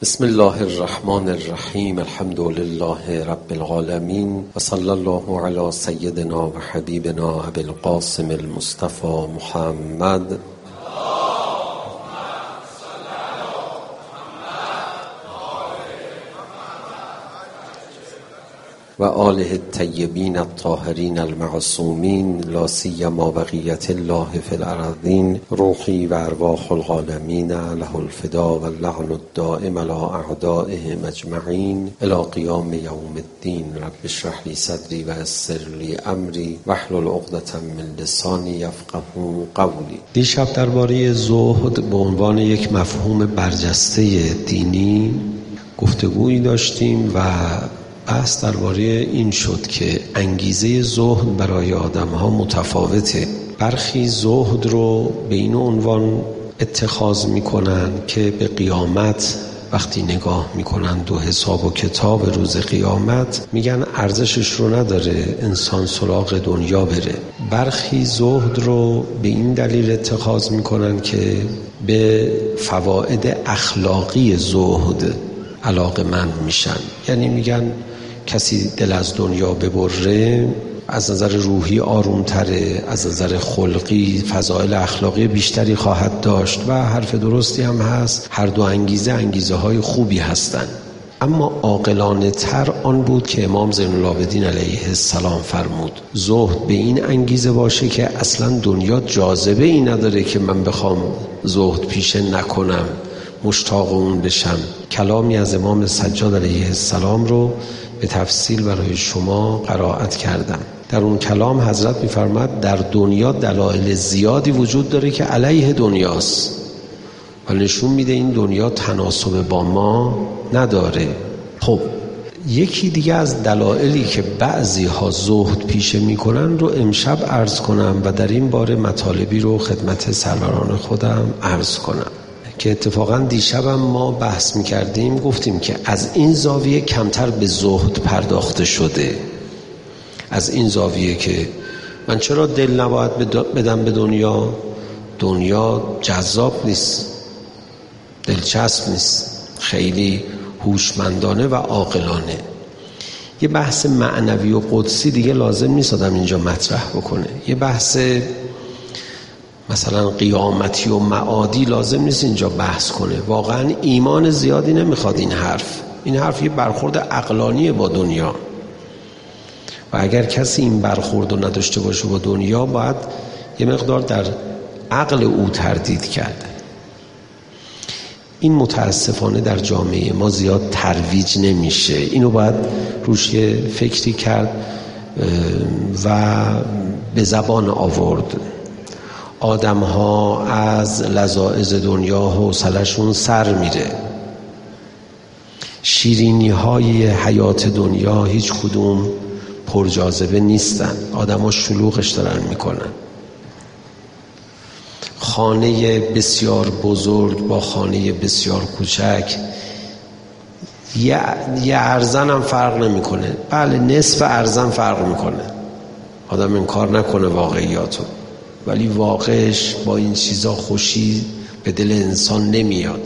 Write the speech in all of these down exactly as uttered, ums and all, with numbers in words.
بسم الله الرحمن الرحیم. الحمد لله رب العالمین و صلی الله علی سیدنا و حبیبنا ابی القاسم المصطفى محمد و آله الطیبین الطاهرین المعصومین لا سیما بقیة الله فی الارضین. روحی و ارواح العالمین له الفدا و اللعن الدائم علی اعدائهم اجمعین الی قیام یوم الدین. رب اشرح لی صدری و یسر لی امری واحلل عقدة من لسانی یفقهوا قولی. دیشب درباره زهد به عنوان یک مفهوم برجسته دینی گفتگویی داشتیم و بحث درباره این شد که انگیزه زهد برای آدم‌ها متفاوته. برخی زهد رو به این عنوان اتخاذ می‌کنن که به قیامت وقتی نگاه می‌کنن و حساب و کتاب روز قیامت میگن ارزشش رو نداره انسان سراغ دنیا بره. برخی زهد رو به این دلیل اتخاذ می‌کنن که به فواید اخلاقی زهد علاقه‌مند میشن، یعنی میگن کسی دل از دنیا ببره از نظر روحی آرومتره، از نظر خلقی فضایل اخلاقی بیشتری خواهد داشت و حرف درستی هم هست. هر دو انگیزه انگیزه های خوبی هستند، اما عاقلانه تر آن بود که امام زین العابدین علیه السلام فرمود زهد به این انگیزه باشه که اصلا دنیا جاذبه ای نداره که من بخوام زهد پیشه نکنم، مشتاق اون بشم. کلامی از امام سجاد علیه السلام رو به تفصیل برای شما قرائت کردم. در اون کلام حضرت می‌فرماد در دنیا دلایل زیادی وجود داره که علیه دنیاست و نشون میده این دنیا تناسب با ما نداره. خب یکی دیگه از دلایلی که بعضی ها زهد پیشه میکنن رو امشب عرض کنم و در این باره مطالبی رو خدمت سروران خودم عرض کنم که اتفاقا دیشبم ما بحث میکردیم، گفتیم که از این زاویه کمتر به زهد پرداخته شده. از این زاویه که من چرا دل نباید بدم به دنیا، دنیا جذاب نیست، دلچسب نیست، خیلی هوشمندانه و عاقلانه. یه بحث معنوی و قدسی دیگه لازم نیست آدم اینجا مطرح بکنه. یه بحث مثلا قیامتی و معادی لازم نیست اینجا بحث کنه. واقعا ایمان زیادی نمیخواد این حرف. این حرف یه برخورد عقلانیه با دنیا و اگر کسی این برخورد رو نداشته باشه با دنیا باید یه مقدار در عقل او تردید کرده. این متاسفانه در جامعه ما زیاد ترویج نمیشه. اینو باید روش یه فکری کرد و به زبان آورد. آدم ها از لذاذ دنیا حوصله‌شون سر میره. شیرینی های حیات دنیا هیچ کدوم پرجاذبه نیستن. آدم ها شلوغش دارن میکنن. خانه بسیار بزرگ با خانه بسیار کوچک یه, یه ارزن هم فرق نمیکنه. بله نصف ارزن فرق میکنه. آدم انکار نکنه واقعیاتو، ولی واقعش با این چیزا خوشی به دل انسان نمیاد.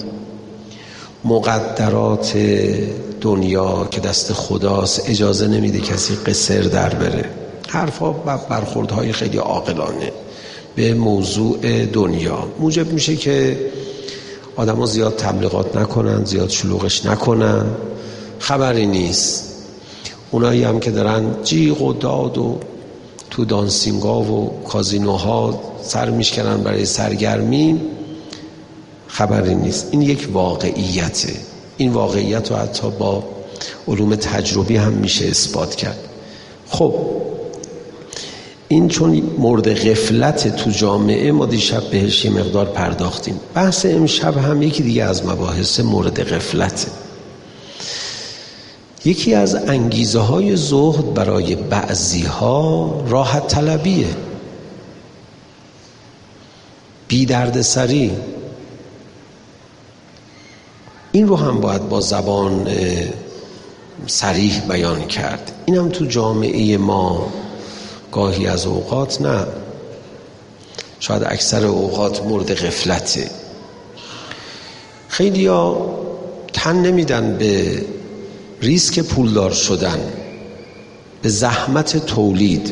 مقدرات دنیا که دست خداست اجازه نمیده کسی قصر در بره. حرفا و برخوردهای خیلی عاقلانه به موضوع دنیا موجب میشه که آدم ها زیاد تبلیغات نکنن، زیاد شلوغش نکنن. خبری نیست. اونایی هم که دارن جیغ و داد و تو دانسینگا و کازینوها سر میشکنن برای سرگرمی، خبری نیست. این یک واقعیته. این واقعیت رو حتی با علوم تجربی هم میشه اثبات کرد. خب این چون مورد غفلت تو جامعه ما دیشب بهش یه مقدار پرداختیم. بحث امشب هم یکی دیگه از مباحث مورد غفلته. یکی از انگیزه های زهد برای بعضی ها راحت طلبیه، بی درد سری. این رو هم باید با زبان صریح بیان کرد. این هم تو جامعه ما گاهی از اوقات، نه شاید اکثر اوقات، مورد غفلته. خیلی ها تن نمیدن به ریسک پولدار شدن، به زحمت تولید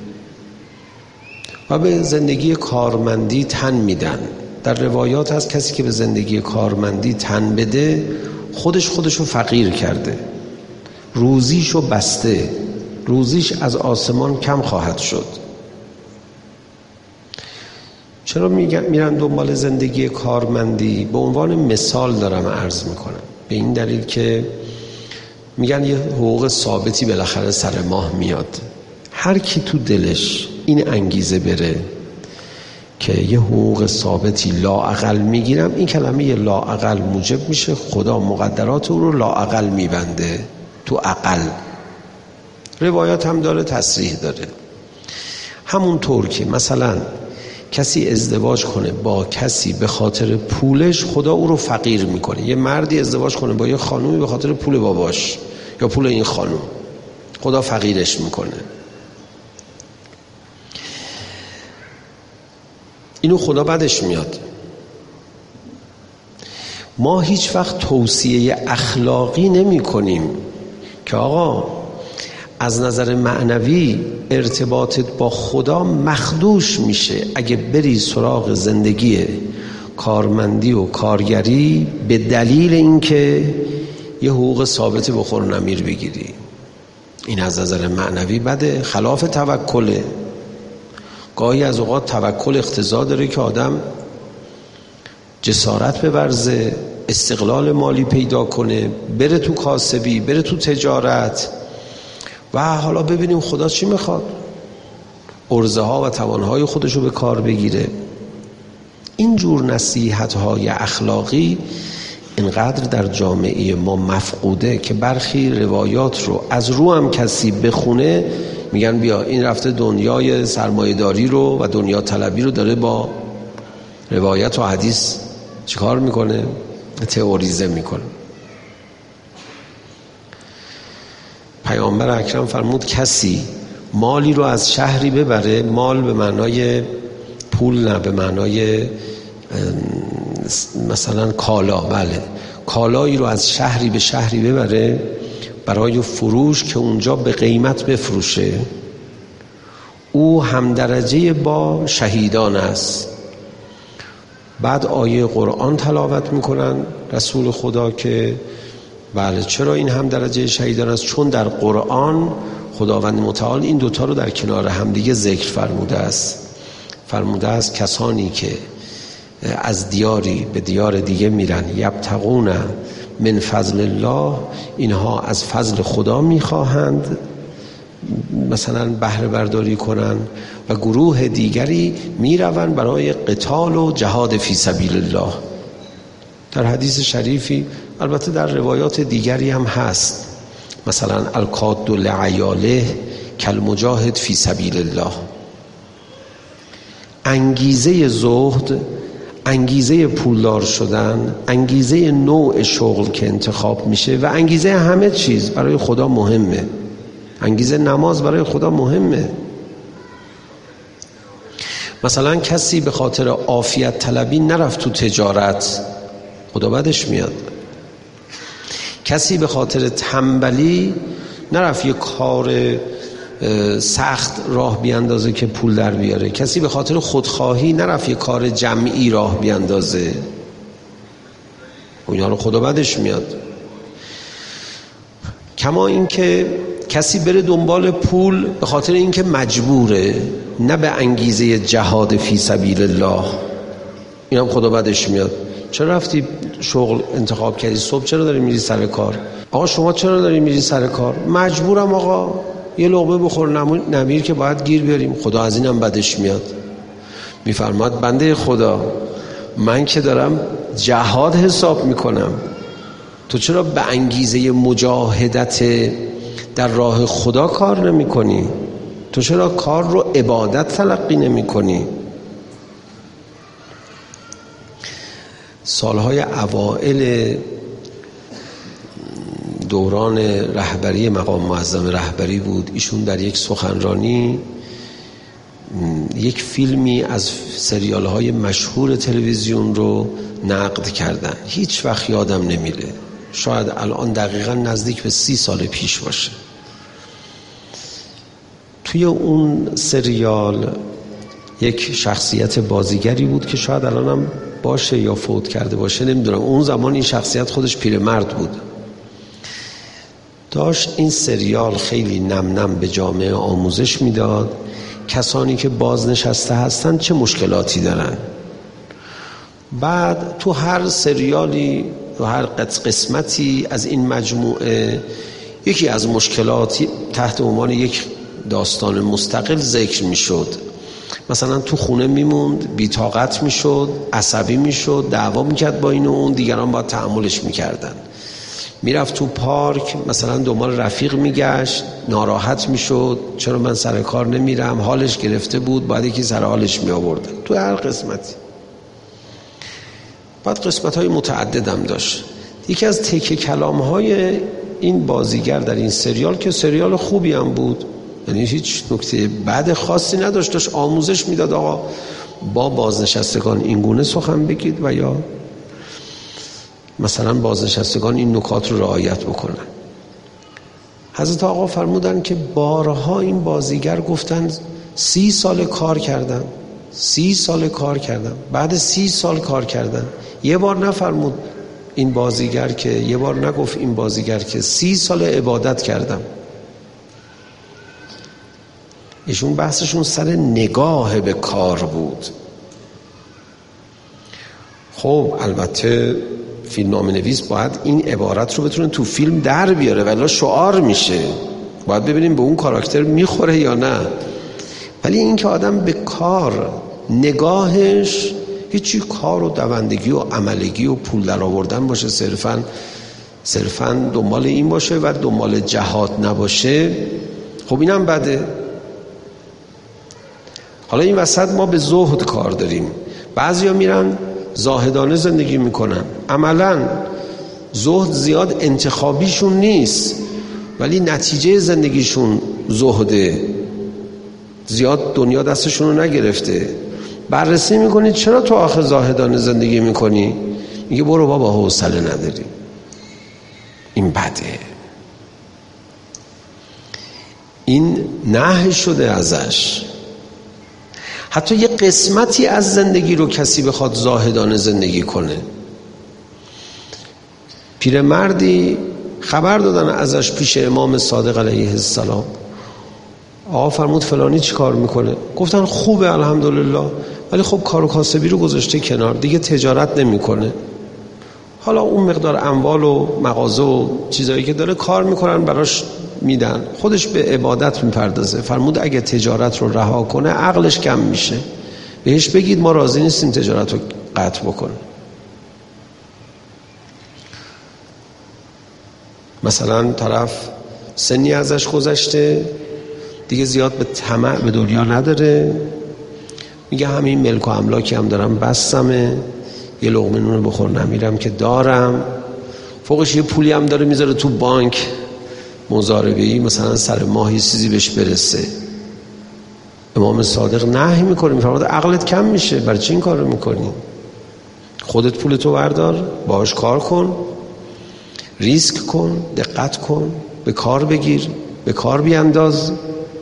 و به زندگی کارمندی تن میدن. در روایات هست کسی که به زندگی کارمندی تن بده خودش خودشو فقیر کرده، روزیشو بسته، روزیش از آسمان کم خواهد شد. چرا میرن دنبال زندگی کارمندی؟ به عنوان مثال دارم عرض میکنم، به این دلیل که میگن یه حقوق ثابتی بالاخره سر ماه میاد. هر کی تو دلش این انگیزه بره که یه حقوق ثابتی لااقل میگیرم، این کلمه یه لااقل موجب میشه خدا مقدرات او رو لااقل میبنده تو اقل. روایات هم داره، تصریح داره. همونطور که مثلا کسی ازدواج کنه با کسی به خاطر پولش، خدا او رو فقیر میکنه. یه مردی ازدواج کنه با یه خانومی به خاطر پول باباش یا پول این خانوم، خدا فقیرش میکنه. اینو خدا بدش میاد. ما هیچ وقت توصیه اخلاقی نمی کنیم که آقا از نظر معنوی ارتباطت با خدا مخدوش میشه اگه بری سراغ زندگی کارمندی و کارگری به دلیل اینکه یه حقوق ثابت بخور و نمیر بگیری. این از نظر معنوی بده، خلاف توکله. گاهی از اوقات توکل اقتضا داره که آدم جسارت بورزه، استقلال مالی پیدا کنه، بره تو کاسبی، بره تو تجارت و حالا ببینیم خدا چی میخواد، عرضه ها و توانهای خودشو به کار بگیره. اینجور نصیحت های اخلاقی اینقدر در جامعه ما مفقوده که برخی روایات رو از رو هم کسی بخونه میگن بیا این رفته دنیای سرمایه‌داری رو و دنیا طلبی رو داره با روایت و حدیث چیکار میکنه؟ تئوریزه میکنه. پیامبر اکرم فرمود کسی مالی رو از شهری ببره، مال به معنای پول نه، به معنای مثلا کالا، بله، کالایی رو از شهری به شهری ببره برای فروش که اونجا به قیمت بفروشه، او هم درجه با شهیدان است. بعد آیه قرآن تلاوت میکنن رسول خدا که بله چرا این هم درجه شهیدان است؟ چون در قرآن خداوند متعال این دوتا رو در کنار همدیگه ذکر فرموده است. فرموده است کسانی که از دیاری به دیار دیگه میرن یبتغون من فضل الله، اینها از فضل خدا میخواهند مثلا بهره برداری کنن، و گروه دیگری میروند برای قتال و جهاد فی سبیل الله. در حدیث شریفی، البته در روایات دیگری هم هست، مثلا القاد لعیاله کالمجاهد فی سبیل الله. انگیزه زهد، انگیزه پولدار شدن، انگیزه نوع شغل که انتخاب میشه و انگیزه همه چیز برای خدا مهمه. انگیزه نماز برای خدا مهمه. مثلا کسی به خاطر عافیت طلبی نرفت تو تجارت، خدا بدش میاد. کسی به خاطر تنبلی نرفت یه کار سخت راه بیاندازه که پول در بیاره. کسی به خاطر خودخواهی نرفت یه کار جمعی راه بیاندازه، اونها رو خدا بدش میاد. کما اینکه کسی بره دنبال پول به خاطر اینکه مجبوره، نه به انگیزه جهاد فی سبیل الله، این هم خدا بدش میاد. چرا رفتی شغل انتخاب کردی؟ صبح چرا داری میری سر کار؟ آقا شما چرا داری میری سر کار؟ مجبورم آقا، یه لقمه بخور نمیر که باید گیر بیاریم. خدا از اینم بدش میاد. میفرماد بنده خدا من که دارم جهاد حساب میکنم، تو چرا به انگیزه مجاهدت در راه خدا کار نمی کنی؟ تو چرا کار رو عبادت تلقی نمی کنی؟ سالهای اوائل دوران رهبری مقام معظم رهبری بود. ایشون در یک سخنرانی یک فیلمی از سریال‌های مشهور تلویزیون رو نقد کردن. هیچ وقت یادم نمیره. شاید الان دقیقا نزدیک به سی سال پیش باشه. توی اون سریال یک شخصیت بازیگری بود که شاید الانم باشه یا فوت کرده باشه، نمیدونم. اون زمان این شخصیت خودش پیرمرد بود. داشت این سریال خیلی نم نم به جامعه آموزش میداد کسانی که بازنشسته هستن چه مشکلاتی دارن. بعد تو هر سریالی، تو هر قسمتی از این مجموعه یکی از مشکلاتی تحت عنوان یک داستان مستقل ذکر میشد. مثلا تو خونه میموند، بی‌طاقت میشد، عصبی میشد، دعوا میکرد با این و اون، دیگران باید تحملش میکردن. میرفت تو پارک مثلا دنبال رفیق میگشت، ناراحت میشد، چرا من سر کار نمیرم، حالش گرفته بود، باید یکی سر حالش میآورد. تو هر قسمتی. بعد قسمت‌های متعددم داشت. یکی از تکه کلام‌های این بازیگر در این سریال که سریال خوبی هم بود، یعنی هیچ نکته بد خاصی نداشت، داشت آموزش میداد آقا با بازنشستگان این گونه سخن بگید و یا مثلا بازنشستگان این نکات رو رعایت بکنن. حضرت آقا فرمودن که بارها این بازیگر گفتن سی سال کار کردم، سی سال کار کردم. بعد سی سال کار کردن یه بار نفرمود این بازیگر که یه بار نگفت این بازیگر که سی سال عبادت کردم. ایشون بحثشون سر نگاه به کار بود. خب البته فیلمنامه نویس باید این عبارت رو بتونه تو فیلم در بیاره ولی شعار میشه، باید ببینیم به اون کاراکتر میخوره یا نه. ولی این که آدم به کار نگاهش هیچی کار و دوندگی و عملگی و پول در آوردن باشه، صرفاً صرفاً دنبال این باشه و دنبال جهاد نباشه، خب اینم بده. حالا این وسط ما به زهد کار داریم. بعضیا میرن زاهدانه زندگی میکنن، عملاً زهد زیاد انتخابیشون نیست ولی نتیجه زندگیشون زهده، زیاد دنیا دستشون رو نگرفته. بررسی میکنی چرا تو آخه زاهدانه زندگی میکنی؟ میگه برو بابا حوصله نداری. این بده، این نهی شده ازش. حتی یه قسمتی از زندگی رو کسی بخواد زاهدانه زندگی کنه. پیرمردی خبر دادن ازش پیش امام صادق علیه السلام. آقا فرمود فلانی چی کار میکنه؟ گفتن خوبه الحمدلله، ولی خب کار و کاسبی رو گذاشته کنار، دیگه تجارت نمیکنه. حالا اون مقدار اموال و مغازه و چیزایی که داره کار میکنن براش میدن، خودش به عبادت میپردازه. فرمود اگه تجارت رو رها کنه عقلش کم میشه، بهش بگید ما راضی نیستیم تجارت رو قطع بکنه. مثلا طرف سنی ازش گذشته، دیگه زیاد به طمع به دنیا نداره، میگه همین ملک و املاکی هم دارم بسمه، یه لقمه نون بخور نمیرم که دارم، فوقش یه پولی هم داره میذاره تو بانک مضاربه‌ای، مثلا سر ماه یه چیزی بهش برسه. امام صادق نهی میکنه، میفرماید عقلت کم میشه، برای چی این کارو میکنی؟ خودت پولتو بردار، باهاش کار کن، ریسک کن، دقت کن، به کار بگیر، به کار بیانداز.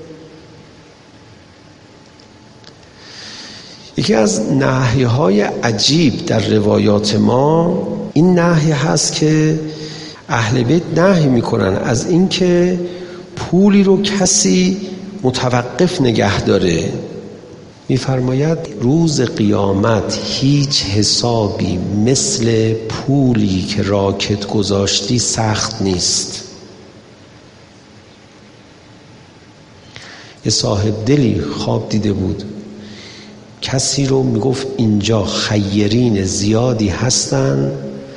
یکی از نهی‌های عجیب در روایات ما این نهی هست که اهل بیت نهی میکنن از اینکه پولی رو کسی متوقف نگه داره. میفرماید روز قیامت هیچ حسابی مثل پولی که راکت گذاشتی سخت نیست. یه صاحب دلی خواب دیده بود، کسی رو میگفت اینجا خیرین زیادی هستن،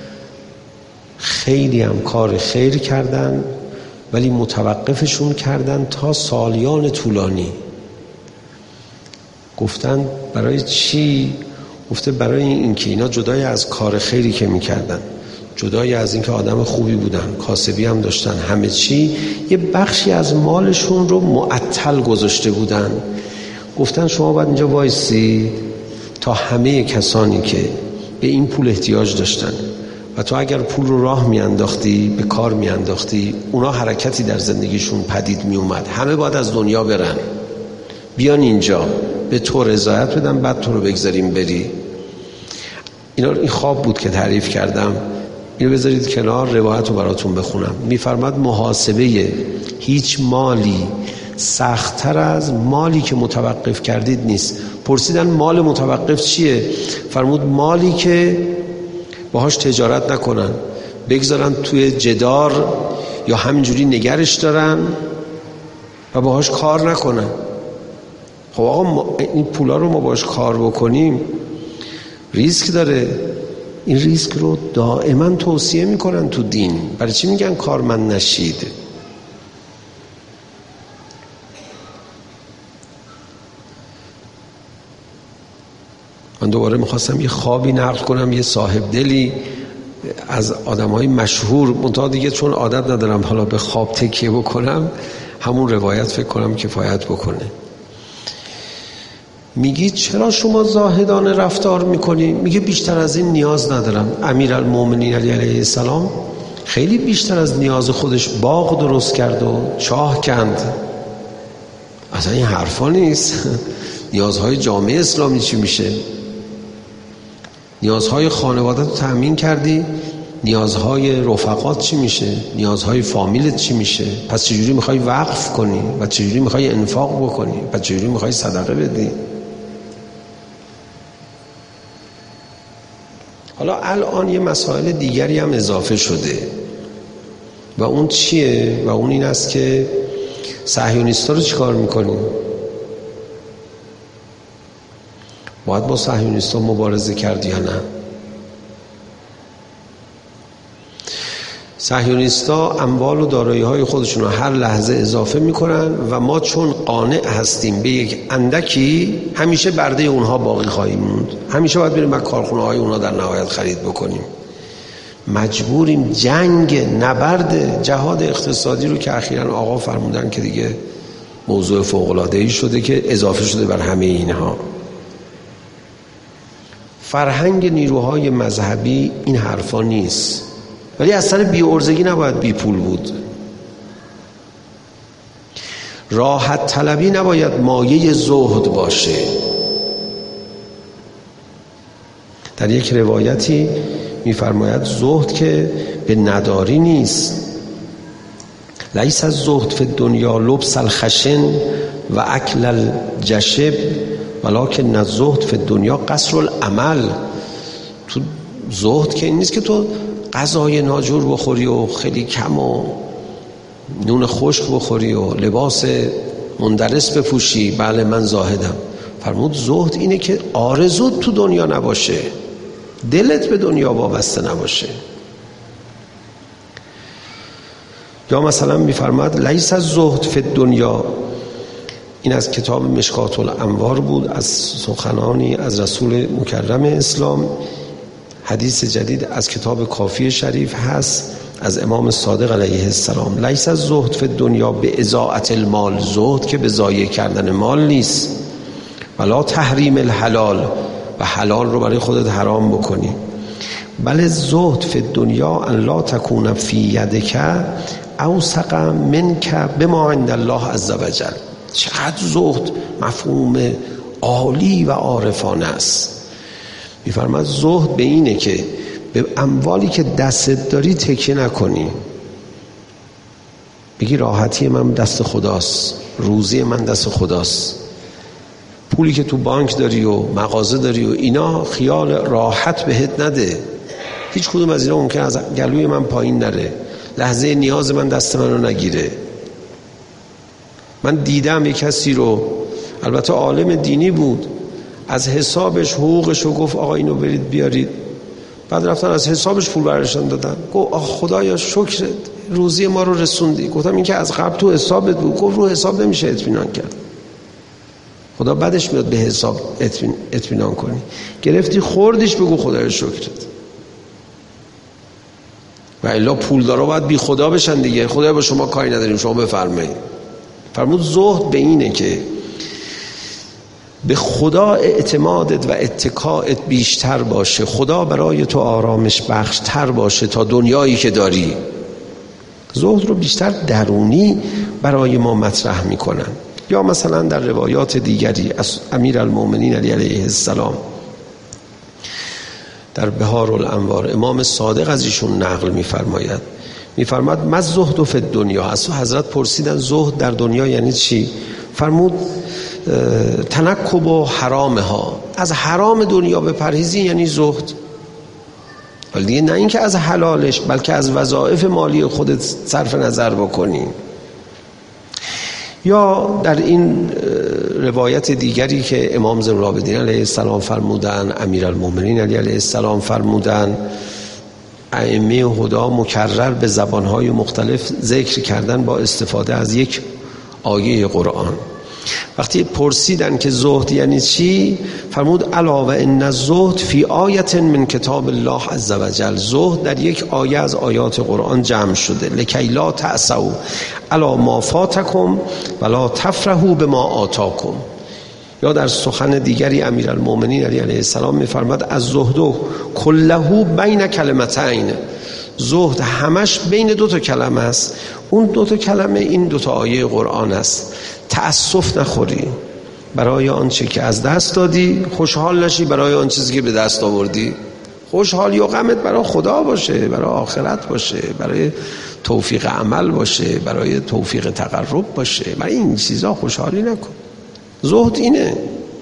خیلی هم کار خیر کردن ولی متوقفشون کردن تا سالیان طولانی. گفتن برای چی؟ گفته برای این که اینا جدای از کار خیری که میکردن، جدای از این که آدم خوبی بودن، کاسبی هم داشتن، همه چی، یه بخشی از مالشون رو معطل گذاشته بودن. گفتن شما باید اینجا وایسی تا همه کسانی که به این پول احتیاج داشتن و تو اگر پول رو راه میانداختی، به کار میانداختی، اونا حرکتی در زندگیشون پدید میومد. همه باید از دنیا برن، بیان اینجا به تو رضایت بدن، بعد تو رو بگذاریم بری. اینا این خواب بود که تعریف کردم. اینو بذارید کنار، روایت رو براتون بخونم. میفرماد محاسبه هیچ مالی سخت‌تر از مالی که متوقف کردید نیست. پرسیدن مال متوقف چیه؟ فرمود مالی که باهاش تجارت نکنن، بگذارن توی جدار یا همینجوری نگرش دارن و باهاش کار نکنن. خب آقا ما این پولا رو ما باهاش کار بکنیم ریسک داره. این ریسک رو دائما توصیه میکنن تو دین. برای چی میگن کارمند نشید؟ من دوباره میخواستم یه خوابی نقل کنم، یه صاحب دلی از آدمای مشهور، منتها دیگه چون عادت ندارم حالا به خواب تکیه بکنم، همون روایت فکر کنم کفایت بکنه. میگی چرا شما زاهدانه رفتار میکنی؟ میگه بیشتر از این نیاز ندارم. امیرالمومنین علی علیه السلام خیلی بیشتر از نیاز خودش باغ درست کرد و چاه کند. اصلا این حرفا نیست. نیازهای جامعه اسلامی چی میشه؟ نیازهای خانواده رو تأمین کردی، نیازهای رفقات چی میشه؟ نیازهای فامیلت چی میشه؟ پس چجوری میخوای وقف کنی؟ و چجوری میخوای انفاق بکنی؟ و چجوری میخوای صدقه بدی؟ حالا الان یه مسائل دیگری هم اضافه شده و اون چیه؟ و اون این است که صهیونیستا رو چی کار میکنیم؟ باید با صهیونیستا مبارزه کرد یا نه؟ صهیونیستا اموال و دارایی‌های خودشون رو هر لحظه اضافه میکنن و ما چون قانع هستیم به یک اندکی، همیشه برده اونها باقی خواهیم موند. همیشه باید بریم از کارخونه‌های اونها در نهایت خرید بکنیم. مجبوریم جنگ، نبرد، جهاد اقتصادی رو که اخیراً آقا فرمودن که دیگه موضوع فوق‌العاده‌ای شده که اضافه شده بر همه اینها. فرهنگ نیروهای مذهبی این حرفا نیست، ولی از سر بی‌عرضگی نباید بی پول بود. راحت طلبی نباید مایه زهد باشه. در یک روایتی می‌فرماید زهد که به نداری نیست. لیس الزهد فی الدنیا لبس الخشن و اکل الجشب ولکن الزهد فی الدنیا قصر العمل. تو زهد که این نیست که تو غذای ناجور بخوری و خیلی کم و نون خشک بخوری و لباس مندرس بپوشی. بله من زاهدم. فرمود زهد اینه که آرزوت تو دنیا نباشه، دلت به دنیا وابسته نباشه. یا مثلا میفرماد لیس الزهد فی الدنیا، این از کتاب مشکات الانوار بود، از سخنانی از رسول مکرم اسلام. حدیث جدید از کتاب کافی شریف هست از امام صادق علیه السلام. لیس الزهد فی الدنیا به اضاعت المال، زهد که به ضایع کردن مال نیست، ولا تحریم الحلال، و حلال رو برای خودت حرام بکنی، بل زهد فی الدنیا ان لا تکون فی یدک اوثق منک بما عند الله عز وجل. چقدر زهد مفهوم عالی و عارفانه است. می‌فرماید زهد به اینه که به اموالی که دستت داری تکیه نکنی، بگی راحتی من دست خداست، روزی من دست خداست. پولی که تو بانک داری و مغازه داری و اینا خیال راحت بهت نده. هیچ کدوم از اینا ممکن از گلوی من پایین نره، لحظه نیاز من دست من رو نگیره. من دیدم یک کسی رو، البته عالم دینی بود، از حسابش حقوقش رو گفت آقا اینو برید بیارید، بعد رفتن از حسابش پول برشان دادن. گفت آخ خدایا شکرت، روزی ما رو رسوندی. گفتم این که از قبل تو حسابت بود. گفت رو حساب نمیشه اطمینان کرد، خدا بعدش میاد به حساب اطمینان کنی. گرفتی خوردیش، بگو خدایا شکرت. و الا پولدارا باید بی خدا بشن دیگه. خدایا با شما کاری نداریم، شما بفرمایید. فرمود زهد به اینه که به خدا اعتمادت و اتکاعت بیشتر باشه، خدا برای تو آرامش بخش تر باشه تا دنیایی که داری. زهد رو بیشتر درونی برای ما مطرح میکنن. یا مثلا در روایات دیگری از امیرالمومنین علی علیه السلام در بهار الانوار امام صادق از ایشون نقل میفرماید، میفرماید ما الزهد فی الدنیا. از حضرت پرسیدن زهد در دنیا یعنی چی؟ فرمود تنکب و حرامها، از حرام دنیا بپرهیزی یعنی زهد. ولی دیگه نه اینکه از حلالش، بلکه از وظایف مالی خودت صرف نظر بکنی. یا در این روایت دیگری که امام زین العابدین علیه السلام فرمودن، امیرالمومنین علی علیه السلام فرمودن، ائمه هدا مکرر به زبانهای مختلف ذکر کردن با استفاده از یک آیه قرآن. وقتی پرسیدن که زهد یعنی چی، فرمود الا و ان الزهد فی آیه من کتاب الله عز وجل. زهد در یک آیه از آیات قرآن جمع شده. لکی لا تأسوا علی ما فاتکم ولا تفرحوا بما آتاکم. یا در سخن دیگری امیرالمومنین علی علیه السلام می‌فرماد از زهد کله بین کلمتین. زهد همش بین دو تا کلمه است. اون دو تا کلمه این دو تا آیه قرآن است. تأسف نخوری برای آنچه که از دست دادی، خوشحال نشی برای آن چیزی که به دست آوردی. خوشحالی و غمت برای خدا باشه، برای آخرت باشه، برای توفیق عمل باشه، برای توفیق تقرب باشه. برای این چیزا خوشحالی نکن. زهد اینه.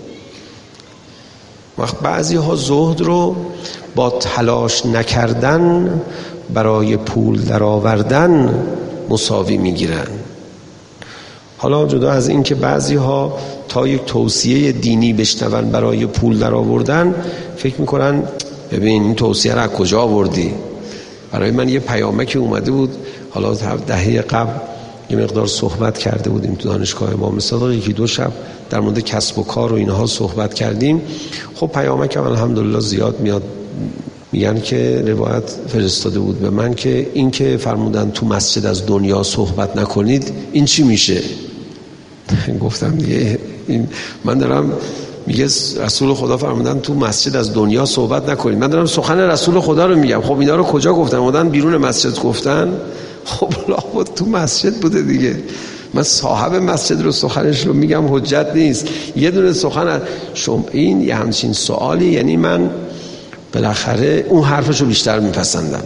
وقت بعضی ها زهد رو با تلاش نکردن برای پول درآوردن مساوی میگیرن. حالا جدا از این که بعضی ها تا یک توصیه دینی بشنون برای پول درآوردن فکر میکنن ببین این توصیه را از کجا آوردی؟ برای من یه پیامکی اومده بود، حالا دهه قبل یه مقدار صحبت کرده بودیم تو دانشگاه امام صادق، یکی دو شب در مورد کسب و کار و اینها صحبت کردیم. خب پیامکم الحمدلله زیاد میاد. میگن که روایت فرستاده بود به من که این که فرمودن تو مسجد از دنیا صحبت نکنید این چی میشه؟ گفتم دیگه این من دارم میگه رسول خدا فرمودن تو مسجد از دنیا صحبت نکنید، من دارم سخن رسول خدا رو میگم. خب اینا رو کجا گفتن؟ بودن بیرون مسجد گفتن؟ خب لابد تو مسجد بوده دیگه. من صاحب مسجد رو سخنش رو میگم حجت نیست. یه دونه سخن شما این یه همچین سوالی، یعنی من بالاخره اون حرفشو بیشتر میپسندم.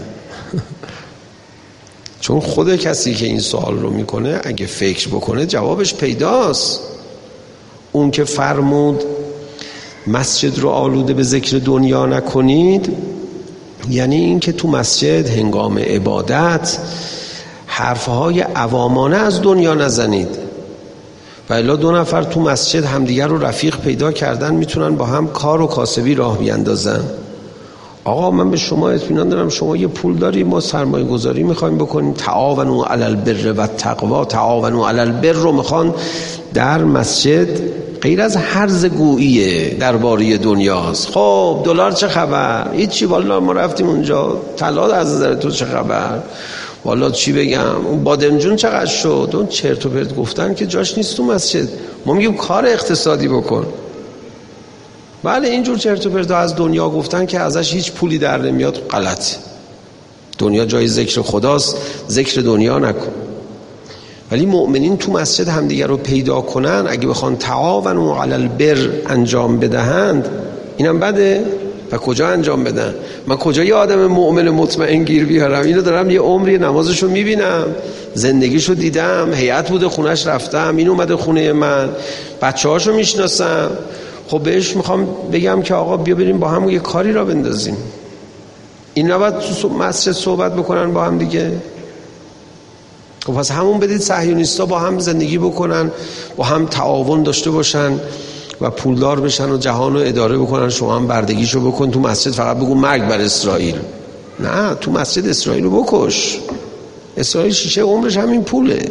چون خود کسی که این سوال رو میکنه اگه فکر بکنه جوابش پیداست. اون که فرمود مسجد رو آلوده به ذکر دنیا نکنید، یعنی این که تو مسجد هنگام عبادت حرفهای عوامانه از دنیا نزنید. و الا دو نفر تو مسجد همدیگر رو رفیق پیدا کردن، میتونن با هم کار و کاسبی راه بیاندازن. آقا من به شما اطمینان دارم شما یه پول داری، ما سرمایه گذاری میخوایم بکنیم، تعاونوا علی البر و التقوا، تعاونوا علی البر رو میخوان در مسجد غیر از هرز گوییه درباره دنیاست. خب دلار چه خبر؟ هیچی والله ما رفتیم اونجا. طلا از نظر تو چه خبر؟ والله چی بگم؟ اون بادمجون چقدر شد؟ اون چرت و پرت گفتن که جاش نیست تو مسجد. ما میگیم کار اقتصادی بکن. بله اینجور چرت و پرت از دنیا گفتن که ازش هیچ پولی در نمیاد غلط. دنیا جای ذکر خداست، ذکر دنیا نکن. ولی مؤمنین تو مسجد همدیگر رو پیدا کنن، اگه بخوان تعاونوا علی البر انجام بدهند، اینم بده. و کجا انجام بدن؟ من کجا یه آدم مؤمن مطمئن گیر بیارم؟ اینو دارم یه عمری نمازشو میبینم، زندگیشو دیدم، هیئت بوده خونش رفتم، این اومده خونه من، بچه‌هاشو میشناسم. خب بهش میخوام بگم که آقا بیا بریم با هم یه کاری را بندازیم. این نباید تو مسجد صحبت بکنن با هم دیگه؟ خب پس همون بدید صهیونیستا با هم زندگی بکنن، با هم تعاون داشته باشن و پولدار بشن و جهان رو اداره بکنن. شما هم بردگیشو بکن تو مسجد، فقط بگو مرگ بر اسرائیل. نه، تو مسجد اسرائیل رو بکش. اسرائیل شیشه عمرش همین پوله.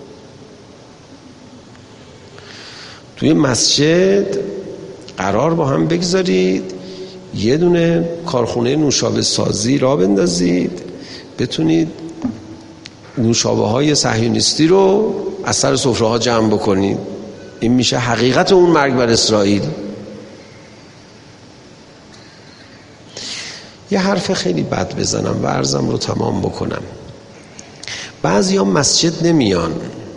توی مسجد قرار با هم بگذارید یه دونه کارخونه نوشابه سازی را بندازید، بتونید نوشابه های صهیونیستی رو از سر سفره ها جمع بکنید. این میشه حقیقت اون مرگ بر اسرائیل. یه حرف خیلی بد بزنم و عرضم رو تمام بکنم. بعضی ها مسجد نمیان.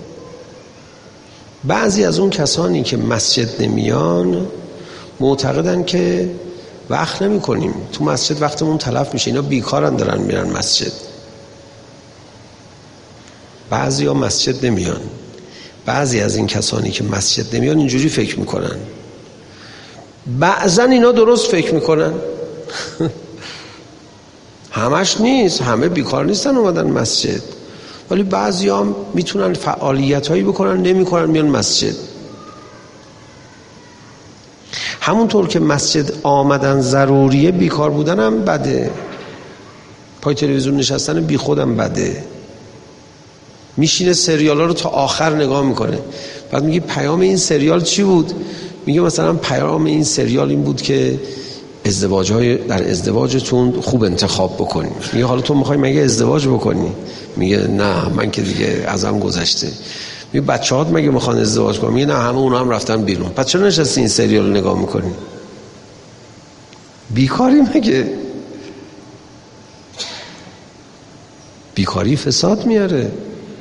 بعضی از اون کسانی که مسجد نمیان معتقدن که وقت نمی کنیم تو مسجد، وقتمون تلف میشه، اینا بیکارن دارن میرن مسجد. بعضی ها مسجد نمیان. بعضی از این کسانی که مسجد نمیان اینجوری فکر میکنن. بعضن اینا درست فکر میکنن. همش نیست، همه بیکار نیستن اومدن مسجد، ولی بعضی هم میتونن فعالیت هایی بکنن نمیکنن میان مسجد. همونطور که مسجد آمدن ضروریه، بیکار بودن هم بده. پای تلویزیون نشستن بی خودم بده. میشینه سریالا رو تا آخر نگاه میکنه، بعد میگه پیام این سریال چی بود؟ میگه مثلا پیام این سریال این بود که ازدواج‌های در ازدواجتون خوب انتخاب بکنید. میگه حالا تو میخوای مگه ازدواج بکنی؟ میگه نه من که دیگه ازم گذشته. میگه بچه‌هات مگه میخوان ازدواج کنن؟ میگه نه همه اونا هم رفتن بیرون. پس چرا نشستی این سریال رو نگاه میکنی؟ بیکاری مگه؟ بیکاری فساد میاره،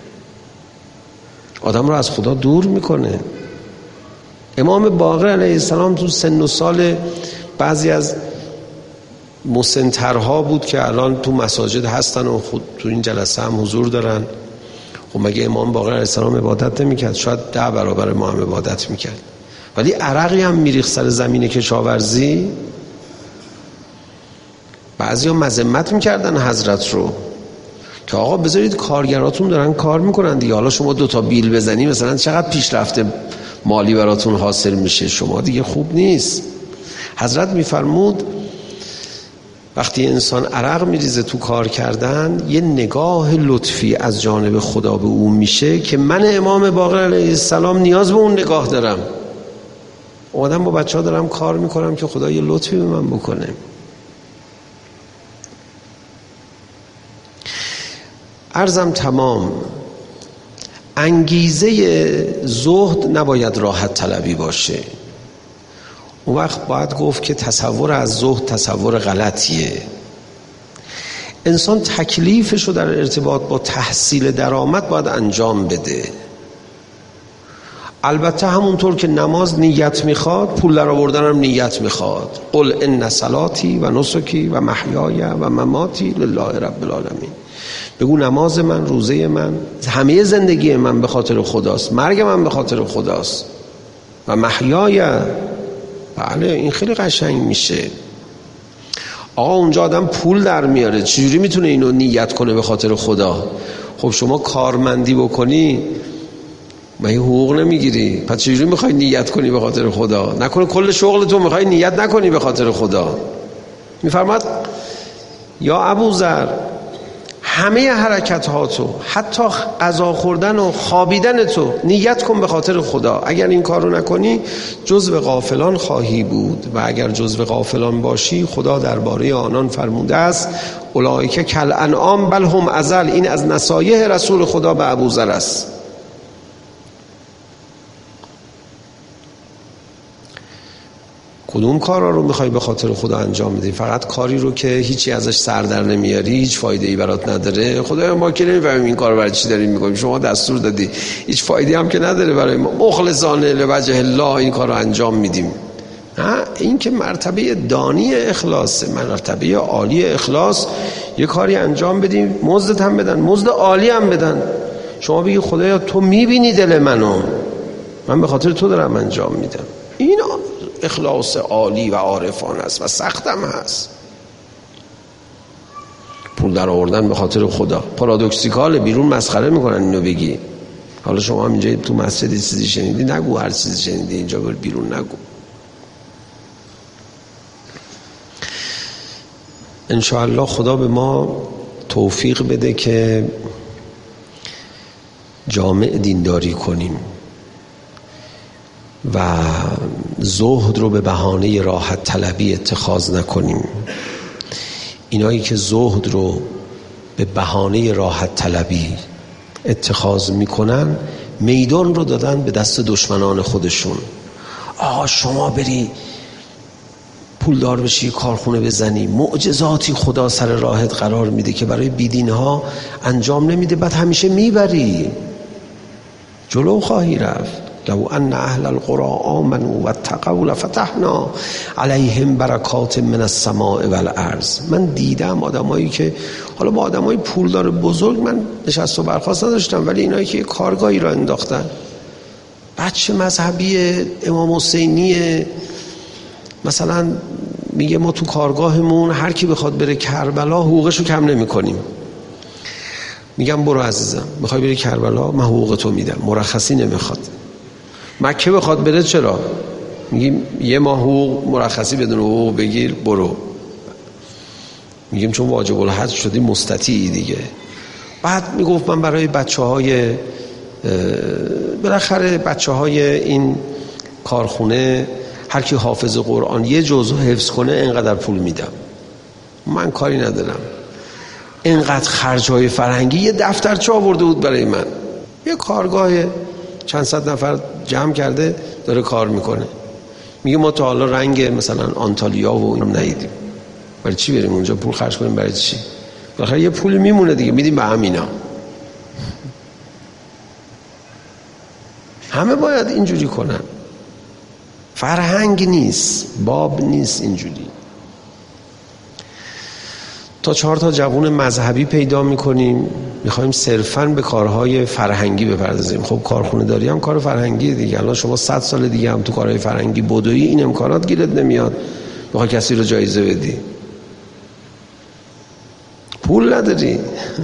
آدم رو از خدا دور میکنه. امام باقر علیه السلام تو سن و سال بعضی از مسن‌ترها بود که الان تو مساجد هستن و خود تو این جلسه هم حضور دارن. خب مگه امام باقر علیه السلام عبادت نمی‌کرد؟ شاید ده برابر ما هم عبادت می‌کرد، ولی عرقی هم میریخت سر زمین کشاورزی. بعضیا مذمت می‌کردن حضرت رو که آقا بذارید کارگراتون دارن کار میکنن دیگه، حالا شما دوتا بیل بزنی مثلا چقدر پیشرفت مالی براتون حاصل میشه، شما دیگه خوب نیست. حضرت میفرمود وقتی انسان عرق میریزه تو کار کردن، یه نگاه لطفی از جانب خدا به اون میشه که من امام باقر علیه السلام نیاز به اون نگاه دارم. آدم با بچه ها دارم کار میکنم که خدا یه لطفی به من بکنه. عرضم تمام. انگیزه زهد نباید راحت طلبی باشه. اون وقت باید گفت که تصور از زهد تصور غلطیه. انسان تکلیفش رو در ارتباط با تحصیل درآمد باید انجام بده. البته همونطور که نماز نیت میخواد، پول در آوردن هم نیت میخواد. قل ان صلاتی و نسکی و محیای و مماتی لله رب العالمین. بگو نماز من، روزه من، همه زندگی من به خاطر خداست، مرگ من به خاطر خداست. و محیای، بله این خیلی قشنگ میشه. آقا اونجا آدم پول در میاره، چجوری میتونه اینو نیت کنه به خاطر خدا؟ خب شما کارمندی بکنی مگه حقوق نمیگیری؟ پس چجوری میخوای نیت کنی به خاطر خدا؟ نکنه کل شغل تو میخوای نیت نکنی به خاطر خدا؟ میفرماد یا ابوذر همه حرکت ها تو، حتی غذا خوردن و خوابیدن تو، نیت کن به خاطر خدا. اگر این کار رو نکنی جزو غافلان خواهی بود، و اگر جزو غافلان باشی خدا درباره آنان فرموده است اولئک کالانعام بل هم اضل. این از نصایح رسول خدا به ابوذر است. کدوم کارا رو میخوای به خاطر خدا انجام بدی؟ فقط کاری رو که هیچی ازش سر در نمیاری، هیچ فایده ای برات نداره؟ خدایا ما که نمیفهمیم این کارو برای چی داریم میکنیم، شما دستور دادی، هیچ فایده هم که نداره برای ما، مخلصانه لوجه الله این کارو انجام میدیم. نه، این که مرتبه دانی اخلاصه، مرتبه عالی اخلاص. یه کاری انجام بدیم مزدت هم بدن، مزد عالی هم بدن. شما بگی خدایا تو میبینی دل منو، من به خاطر تو دارم انجام میدم. این اخلاص عالی و عارفانه است و سختم هست. پول در آوردن به خاطر خدا پارادوکسیکاله، بیرون مسخره میکنن اینو بگی. حالا شما هم اینجا تو مسجد چیزی شنیدی نگو، هر چیزی شنیدی اینجا بر بیرون نگو. انشاءالله خدا به ما توفیق بده که جامع دینداری کنیم و زهد رو به بهانه راحت طلبی اتخاذ نکنیم. اینایی که زهد رو به بهانه راحت طلبی اتخاذ میکنن میدان رو دادن به دست دشمنان خودشون. آقا شما بری پولدار بشی، کارخونه بزنی، معجزاتی خدا سر راهت قرار میده که برای بیدین ها انجام نمیده، بعد همیشه میبری، جلو خواهی رفت. لو ان اهل القرى آمنوا واتقوا لفتحنا علیهم برکات من السماء والارض. من دیدم آدمایی که حالا با آدمای پولدار بزرگ من نشست و برخاست نداشتم، ولی اینایی که کارگاهی را انداختن، بچه مذهبی امام حسینی مثلا میگه ما تو کارگاهمون هر کی بخواد بره کربلا حقوقشو کم نمی کنیم. میگم برو عزیزم، میخوای بری کربلا من حقوق تو میدم، مرخصی نمیخواد. مکه بخواد بره چرا؟ میگیم یه ماه حقوق مرخصی بدون حقوق بگیر برو. میگیم چون واجب الحج شدی مستطیعی دیگه. بعد میگفت من برای بچه های بالاخره بچه های این کارخونه هر کی حافظ قرآن یه جزء حفظ کنه اینقدر پول میدم. من کاری ندارم. اینقدر خرجای فرهنگی یه دفترچه آورده بود برای من، یه کارگاه چند صد نفر جمع کرده داره کار میکنه. میگه ما تا حالا رنگ مثلا آنتالیا و اینو ندیدیم، برای چی بریم اونجا پول خرج کنیم؟ برای چی؟ بالاخره یه پول میمونه دیگه، میدیم به همینا. همه باید اینجوری کنن. فرهنگ نیست، باب نیست اینجوری. تا چهار تا جوون مذهبی پیدا میکنیم، میخوایم صرفاً به کارهای فرهنگی بپردازیم. خب کارخونه داری هم کار فرهنگی دیگه. الان شما صد سال دیگه هم تو کارهای فرهنگی بدویی، این امکانات گیرت نمیاد بخوای کسی رو جایزه بدی، پول نداری.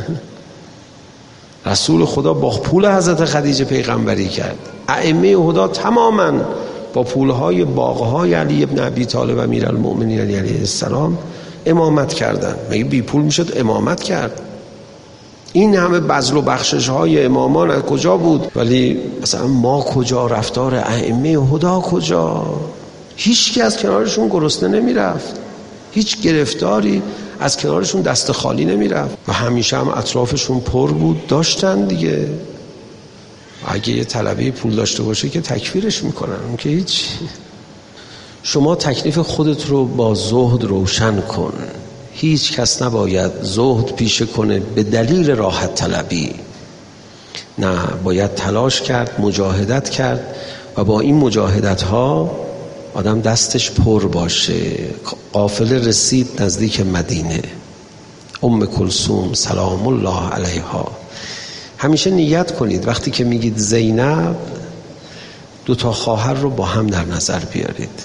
رسول خدا با پول حضرت خدیجه پیغمبری کرد. ائمه هدا تماماً با پولهای باغهای علی ابن ابی طالب امیرالمؤمنین علی علیه السلام امامت کردن. مگه بی پول میشد امامت کرد؟ این همه بذل و بخشش های امامان از کجا بود؟ ولی مثلا ما کجا، رفتار ائمه هدا کجا؟ هیچ کی از کنارشون گرسنه نمیرفت، هیچ گرفتاری از کنارشون دست خالی نمیرفت و همیشه هم اطرافشون پر بود، داشتن دیگه. اگه یه طلبه پول داشته باشه که تکفیرش میکنن، اون که هیچ. شما تکلیف خودت رو با زهد روشن کن. هیچ کس نباید زهد پیشه کنه به دلیل راحت طلبی. نه، باید تلاش کرد، مجاهدت کرد و با این مجاهدت ها آدم دستش پر باشه. قافله رسید نزدیک مدینه. ام کلثوم سلام الله علیها. همیشه نیت کنید وقتی که میگید زینب، دو تا خواهر رو با هم در نظر بیارید.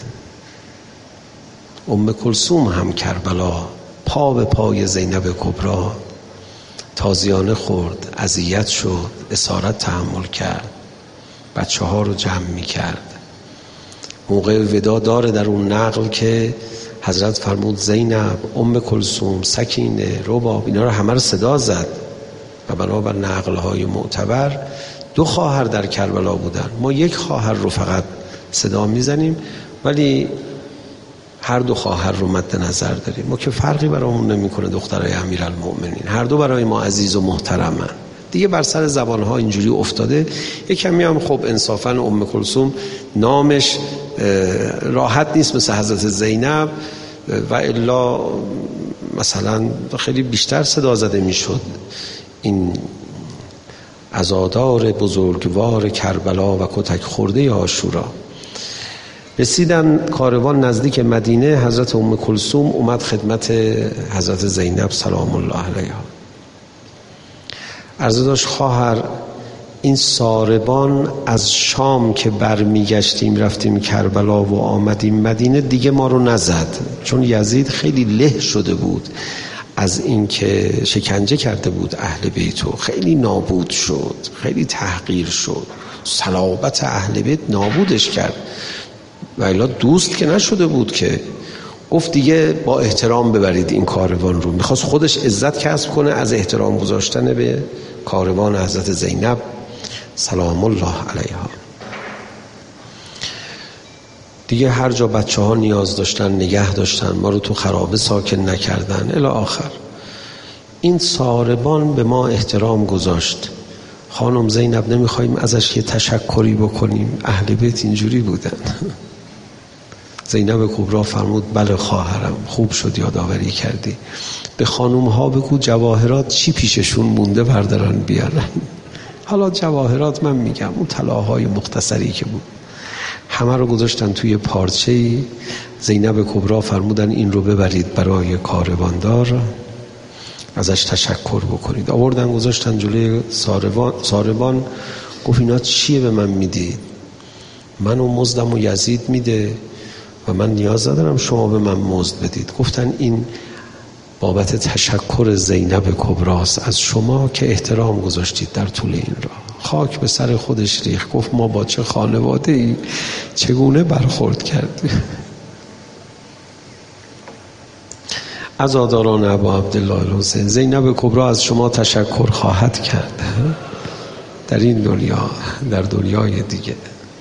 ام کلثوم هم کربلا، پا به پای زینب کبری تازیانه خورد، اذیت شد، اسارت تحمل کرد، بچه ها رو جمع می کرد. موقع ودا داره در اون نقل که حضرت فرمود زینب، ام کلثوم، سکینه، رباب، اینا رو همه رو صدا زد و بنابر نقل های معتبر دو خواهر در کربلا بودن. ما یک خواهر رو فقط صدا میزنیم ولی هر دو خواهر رو مد نظر داریم. ما که فرقی برامون نمیکنه دخترای امیرالمؤمنین، هر دو برای ما عزیز و محترمن دیگه. بر سر زبانها اینجوری افتاده. یک کمی هم خب انصافا ام کلثوم نامش راحت نیست مثل حضرت زینب و الا مثلا خیلی بیشتر صدا زده میشد. این عزادار بزرگوار کربلا و کتک خورده عاشورا. رسیدن کاروان نزدیک مدینه. حضرت ام کلثوم اومد خدمت حضرت زینب سلام الله علیها. عرض داشت خواهر، این ساربان از شام که برمیگشتیم رفتیم کربلا و آمدیم مدینه دیگه ما رو نزد، چون یزید خیلی له شده بود از این که شکنجه کرده بود اهل بیتو، خیلی نابود شد، خیلی تحقیر شد، صلابت اهل بیت نابودش کرد و الا دوست که نشده بود که. گفت دیگه با احترام ببرید این کاروان رو. میخواست خودش عزت کسب کنه از احترام گذاشتن به کاروان حضرت زینب سلام الله علیها. دیگه هر جا بچه ها نیاز داشتن نگه داشتن، ما رو تو خرابه ساکن نکردن الی آخر. این ساربان به ما احترام گذاشت. خانم زینب نمیخوایم ازش یه تشکری بکنیم؟ اهل بیت اینجوری بودن. زینب کبرا فرمود بله خواهرم، خوب شد یادآوری کردی. به خانم ها بگو جواهرات چی پیششون مونده بردارن بیارن. حالا جواهرات من میگم اون طلاهای مختصری که بود همه رو گذاشتن توی پارچه‌ای. زینب کبرا فرمودن این رو ببرید برای کارواندار، ازش تشکر بکنید. آوردن گذاشتن جلوی ساربان. ساربان گفت اینا چیه به من میدید؟ من و مزدم و یزید میده و من نیاز ندارم شما به من مزد بدید. گفتن این بابت تشکر زینب کبراست از شما که احترام گذاشتید در طول این راه. خاک به سر خودش ریخت. گفت ما با چه خانواده ای چگونه برخورد کردیم. عزاداران ابا عبدالله الحسین، زینب کبرا از شما تشکر خواهد کرد در این دنیا، در دنیای دیگه.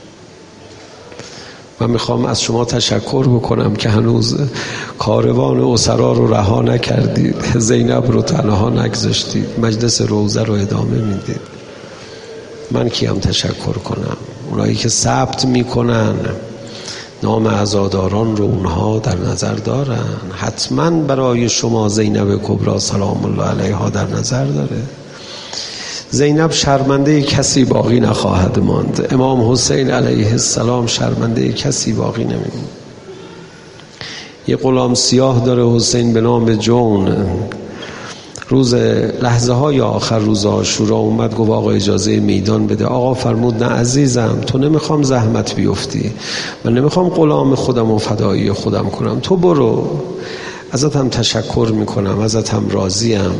من میخوام از شما تشکر بکنم که هنوز کاروان اسرا رو رها نکردید، زینب رو تنها نگذاشتید، مجلس روضه رو ادامه میدید. من کیم تشکر کنم؟ اونایی که ثبت میکنن نام عزاداران رو اونها در نظر دارن. حتما برای شما زینب کبرا سلام الله علیها در نظر داره. زینب شرمنده کسی باقی نخواهد ماند. امام حسین علیه السلام شرمنده کسی باقی نمیمونه. یه غلام سیاه داره حسین به نام جون. روز لحظه های آخر روز عاشورا اومد گفت آقا اجازه میدان بده. آقا فرمود نه عزیزم، تو نمیخوام زحمت بیفتی، من نمیخوام غلام خودم و فدایی خودم کنم، تو برو، ازت هم تشکر میکنم، ازت هم راضیم.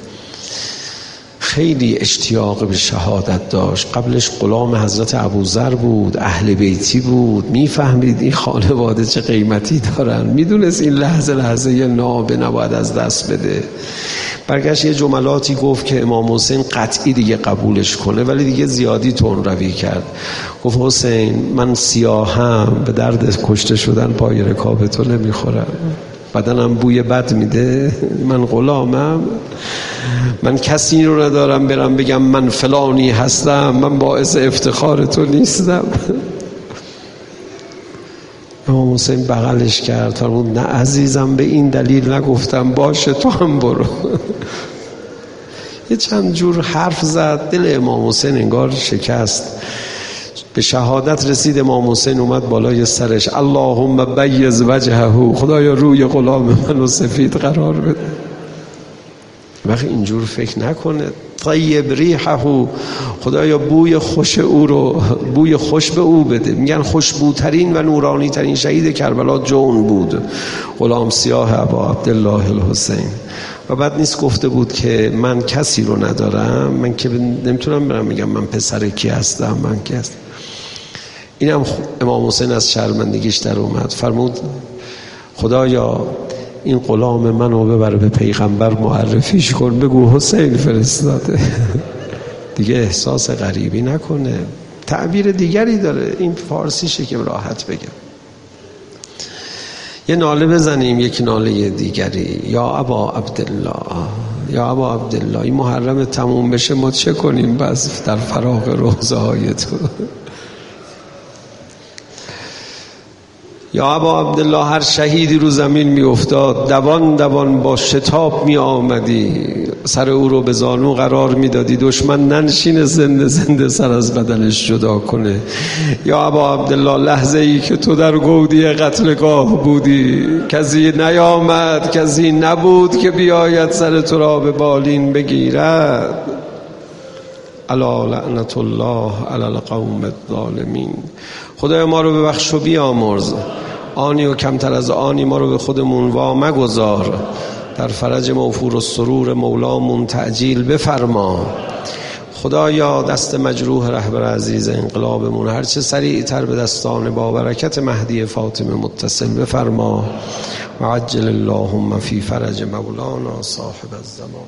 خیلی اشتیاق به شهادت داشت. قبلش غلام حضرت ابوذر بود، اهل بیتی بود، میفهمید این خانواده چه قیمتی دارن، میدونست این لحظه لحظه یه نابه نباید از دست بده. برگشت یه جملاتی گفت که امام حسین قطعی دیگه قبولش کنه، ولی دیگه زیادی تون روی کرد. گفت حسین من سیاهم، به درد کشته شدن پای رکاب تو نمیخورم، بدنم بوی بد میده، من غلامم، من کسی رو ندارم برم بگم من فلانی هستم، من باعث افتخار تو نیستم. امام حسین بغلش کرد فرمود نه عزیزم، به این دلیل نگفتم، باشه تو هم برو. یه چند جور حرف زد، دل امام حسین انگار شکست. به شهادت رسید. امام حسین اومد بالای سرش، اللهم بیض وجهه، خدایا روی غلام منو سفید قرار بده. وقتی اینجور فکر نکنه، طیب ریحه، خدایا بوی خوش او رو، بوی خوش به او بده. میگن خوشبوترین و نورانی ترین شهید کربلا جون بود، غلام سیاه ابا عبدالله الحسین. و بعد نیست گفته بود که من کسی رو ندارم، من که نمیتونم برم میگم من پسر کی هستم، من کی هستم. اینم امام حسین از شرمندگیش در اومد. فرمود خدایا این غلام منو ببر به پیغمبر معرفیش کن، بگو حسین فرستاده. دیگه احساس غریبی نکنه. تعبیر دیگری داره، این فارسیشه که راحت بگم. یه ناله بزنیم، یک ناله دیگری. یا ابا عبدالله، یا ابا عبدالله، این محرم تموم بشه ما چه کنیم بس در فراغ روضه های تو. یا ابا عبدالله، هر شهیدی رو زمین می افتاد، دوان دوان با شتاب می آمدی، سر او رو به زانو قرار می دادی، دشمن ننشین زنده زنده سر از بدنش جدا کنه. یا ابا عبدالله، لحظه ای که تو در گودی قتلگاه بودی، کسی نیامد، کسی نبود که بیاید سر تو را به بالین بگیرد. الا لعنت الله علی القوم الظالمین. خدای ما رو ببخش و بیامرز، آنی و کمتر از آنی ما رو به خودمون وا مگذار، در فرج موفور و سرور مولامون تعجیل بفرما. خدایا دست مجروح رهبر عزیز انقلابمون هرچه سریعتر به دستان با برکت مهدی فاطمه متصل بفرما. و عجل اللهم فی فرج مولانا صاحب الزمان.